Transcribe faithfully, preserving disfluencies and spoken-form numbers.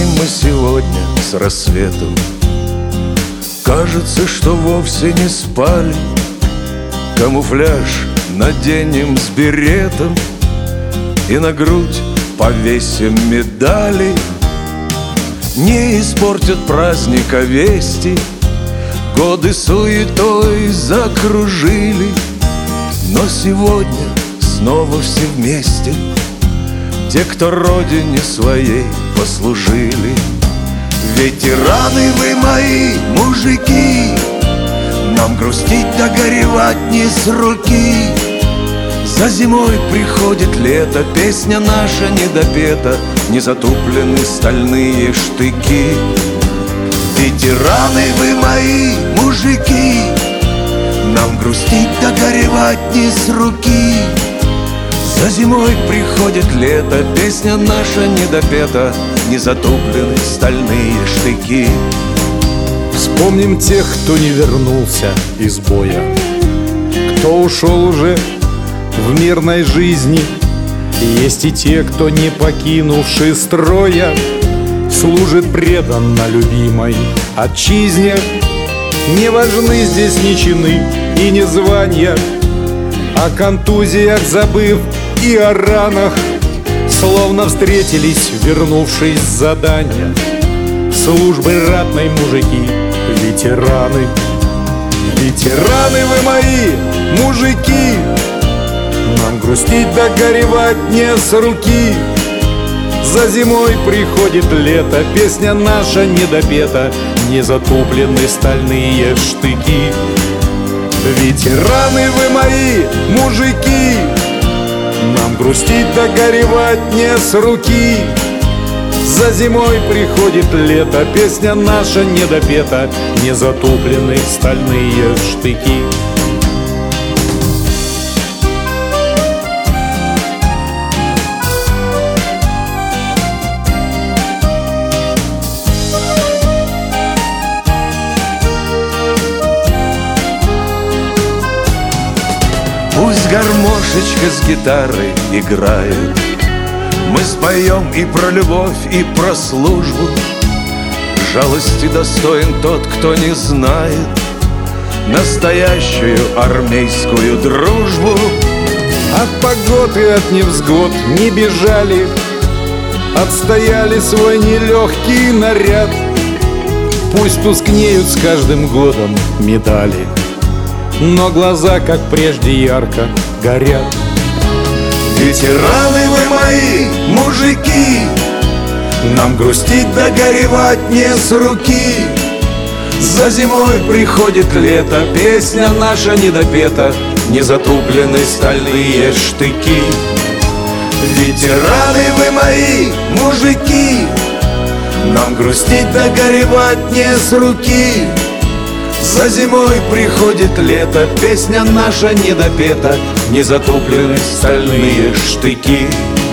встанем мы сегодня с рассветом, кажется, что вовсе не спали. Камуфляж наденем с беретом и на грудь повесим медали. Не испортят праздника вести, годы суетой закружили. Но сегодня снова все вместе, те, кто родине своей послужили. Ветераны вы мои, мужики, нам грустить да горевать не с руки. За зимой приходит лето, песня наша недопета, не затуплены стальные штыки. Ветераны вы мои, мужики, нам грустить да горевать не с руки. За зимой приходит лето, песня наша недопета, не затуплены стальные штыки. Вспомним тех, кто не вернулся из боя, кто ушел уже в мирной жизни. Есть и те, кто, не покинувший строя, служит преданно любимой отчизне. Не важны здесь ни чины и ни звания, о контузиях забыв и о ранах, словно встретились, вернувшись с задания. Службы ратной мужики, ветераны. Ветераны вы мои, мужики, нам грустить да горевать не с руки. За зимой приходит лето, песня наша недопета, не затуплены стальные штыки. Ветераны вы мои, мужики, нам грустить да горевать не с руки. За зимой приходит лето, песня наша недопета, не затуплены стальные штыки. Пусть гармошечка с гитарой играет, мы споем и про любовь, и про службу. Жалости достоин тот, кто не знает настоящую армейскую дружбу. От погод и от невзгод не бежали, отстояли свой нелегкий наряд. Пусть тускнеют с каждым годом медали, но глаза, как прежде, ярко горят. Ветераны вы мои, мужики, нам грустить да горевать не с руки. За зимой приходит лето, песня наша недопета, не затуплены стальные штыки. Ветераны вы мои, мужики, нам грустить да горевать не с руки. За зимой приходит лето, песня наша недопета, не затуплены стальные штыки.